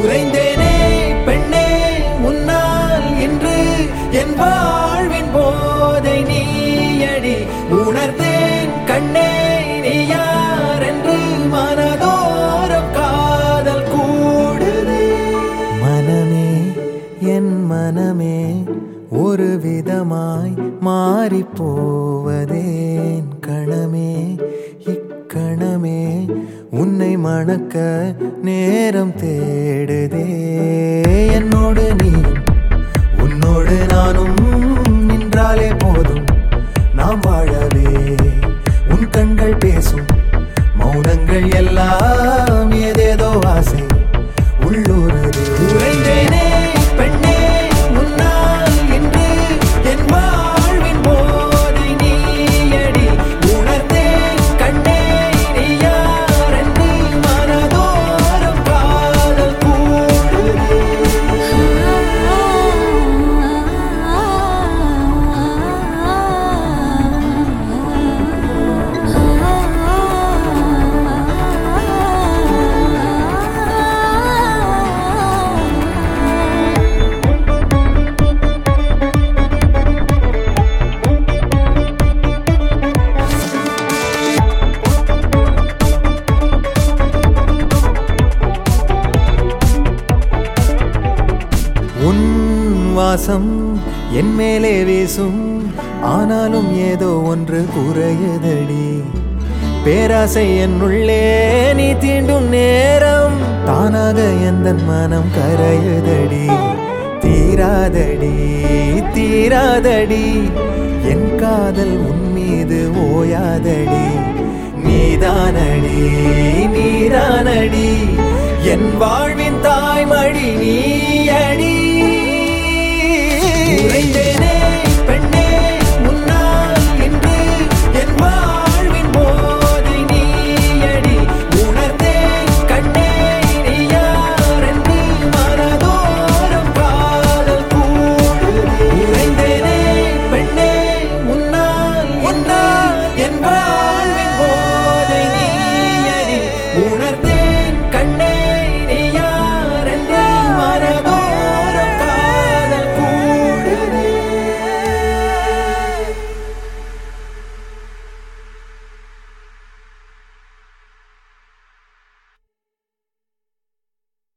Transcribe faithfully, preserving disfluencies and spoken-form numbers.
உறைந்தேனே பெண்ணே உன்னால் இன்று என் வாழ்வின் போதை நீயடி உணர்ந்தேன் கண்ணே நீ யார் என்று மனதோரம் காதல் கூடுதே மனமே என் மனமே ஒரு விதமாய் மாறிப்போவதேன் கணமே இக்கணமே உன்னை மணக்க நேரம் தேடுதே என்னோடு நீ உன்னோடு நானும் நின்றாலே போதும் நாம் வாழவே உன் கண்கள் பேசும் மௌனங்கள் எல்லாம் ஏதேதோ ஆசை உள்ளூருதே உறைந்தேனே பெண்ணே உன்னால் இன்று என் வாழ்வின் போதை நீயடி உணர்ந்தேன் கண்ணே நீ யார் என்று மனதோரம் காதல் கூடுதே உன் வாசம் என் மேலே வீசும் ஆனாலும் ஏதோ ஒன்று குறையுதடி பேராசை என்னுள்ளே நீ தீண்டும் நேரம் தானாக எந்த மனம் கரையுதடி தீராதடி தீராதடி என் காதல் உன் மீது ஓயாதடி நீதானடி நீரானடி என் வாழ்வின் தாய்மடி நீயடி உறைந்தேனே பெண்ணே உன்னால் இன்று என் வாழ்வின் போதை நீயடி உணர்ந்தேன் கண்ணே நீ யார் என்று மனதோரம் காதல் கூடுதே உறைந்தேனே பெண்ணே உன்னால் உன்னால் என் வாழ்வின் போதை நீயடி உணர்ந்தேன்